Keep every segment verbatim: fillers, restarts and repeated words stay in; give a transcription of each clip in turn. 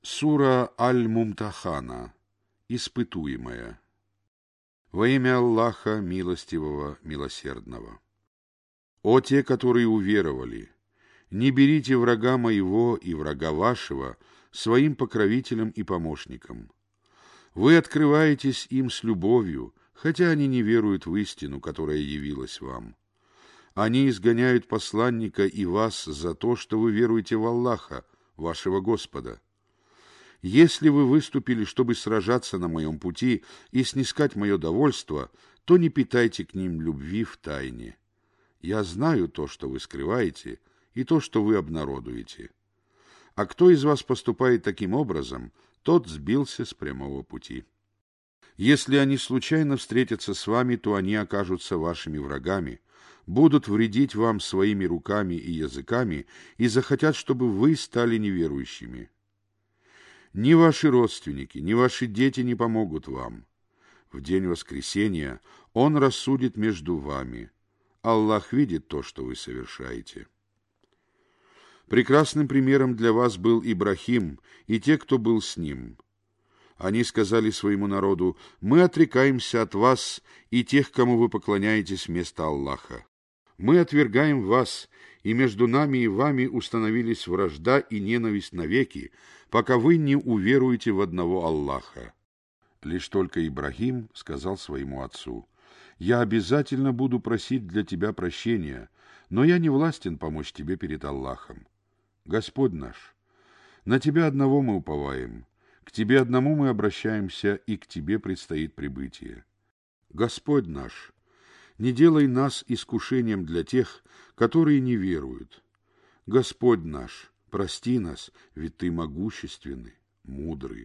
Сура Аль-Мумтахана. Испытуемая. Во имя Аллаха Милостивого, Милосердного. О те, которые уверовали! Не берите врага моего и врага вашего своим покровителем и помощником. Вы открываетесь им с любовью, хотя они не веруют в истину, которая явилась вам. Они изгоняют посланника и вас за то, что вы веруете в Аллаха, вашего Господа. Если вы выступили, чтобы сражаться на моем пути и снискать мое довольство, то не питайте к ним любви в тайне. Я знаю то, что вы скрываете, и то, что вы обнародуете. А кто из вас поступает таким образом, тот сбился с прямого пути. Если они случайно встретятся с вами, то они окажутся вашими врагами, будут вредить вам своими руками и языками и захотят, чтобы вы стали неверующими. Ни ваши родственники, ни ваши дети не помогут вам. В день воскресения Он рассудит между вами. Аллах видит то, что вы совершаете. Прекрасным примером для вас был Ибрахим и те, кто был с ним. Они сказали своему народу: «Мы отрекаемся от вас и тех, кому вы поклоняетесь вместо Аллаха. Мы отвергаем вас, и между нами и вами установились вражда и ненависть навеки, пока вы не уверуете в одного Аллаха». Лишь только Ибрахим сказал своему отцу: «Я обязательно буду просить для тебя прощения, но я не властен помочь тебе перед Аллахом. Господь наш, на тебя одного мы уповаем, к тебе одному мы обращаемся, и к тебе предстоит прибытие. Господь наш, не делай нас искушением для тех, которые не веруют. Господь наш, прости нас, ведь Ты могущественный, мудрый».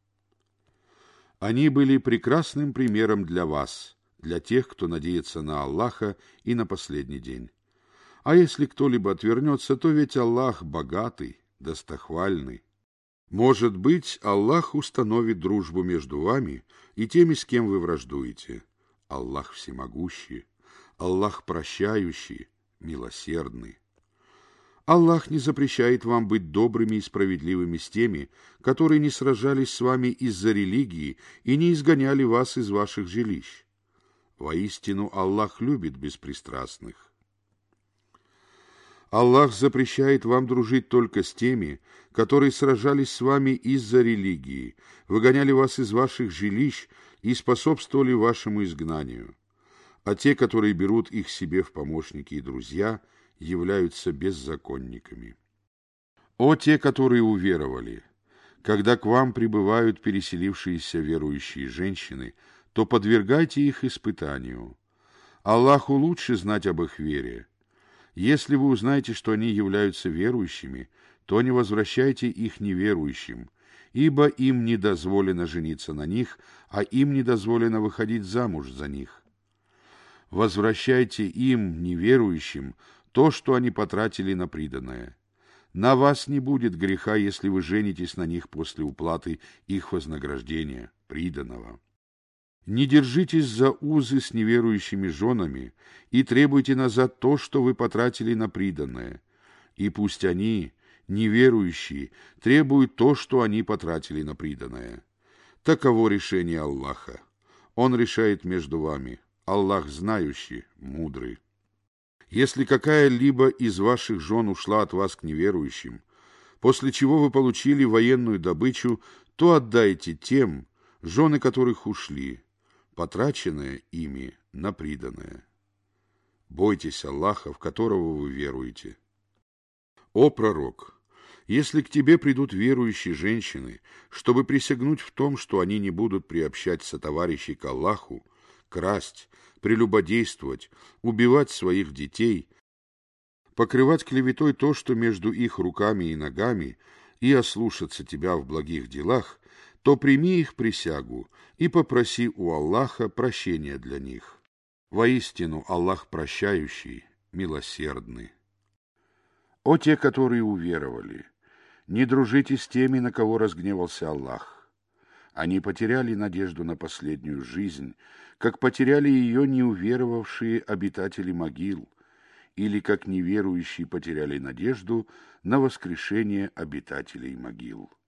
Они были прекрасным примером для вас, для тех, кто надеется на Аллаха и на последний день. А если кто-либо отвернется, то ведь Аллах богатый, достохвальный. Может быть, Аллах установит дружбу между вами и теми, с кем вы враждуете. Аллах всемогущий, Аллах прощающий, милосердный. Аллах не запрещает вам быть добрыми и справедливыми с теми, которые не сражались с вами из-за религии и не изгоняли вас из ваших жилищ. Воистину, Аллах любит беспристрастных. Аллах запрещает вам дружить только с теми, которые сражались с вами из-за религии, выгоняли вас из ваших жилищ и способствовали вашему изгнанию. А те, которые берут их себе в помощники и друзья, являются беззаконниками. О те, которые уверовали! Когда к вам прибывают переселившиеся верующие женщины, то подвергайте их испытанию. Аллаху лучше знать об их вере. Если вы узнаете, что они являются верующими, то не возвращайте их неверующим, ибо им не дозволено жениться на них, а им не дозволено выходить замуж за них. Возвращайте им, неверующим, то, что они потратили на приданое. На вас не будет греха, если вы женитесь на них после уплаты их вознаграждения, приданого. Не держитесь за узы с неверующими женами и требуйте назад то, что вы потратили на приданое. И пусть они, неверующие, требуют то, что они потратили на приданое. Таково решение Аллаха. Он решает между вами. Аллах знающий, мудрый. Если какая-либо из ваших жен ушла от вас к неверующим, после чего вы получили военную добычу, то отдайте тем, жены которых ушли, потраченное ими на приданое. Бойтесь Аллаха, в которого вы веруете. О пророк! Если к тебе придут верующие женщины, чтобы присягнуть в том, что они не будут приобщать сотоварищей к Аллаху, красть, прелюбодействовать, убивать своих детей, покрывать клеветой то, что между их руками и ногами, и ослушаться тебя в благих делах, то прими их присягу и попроси у Аллаха прощения для них. Воистину, Аллах прощающий, милосердный. О те, которые уверовали! Не дружите с теми, на кого разгневался Аллах. Они потеряли надежду на последнюю жизнь, как потеряли ее неуверовавшие обитатели могил, или как неверующие потеряли надежду на воскрешение обитателей могил.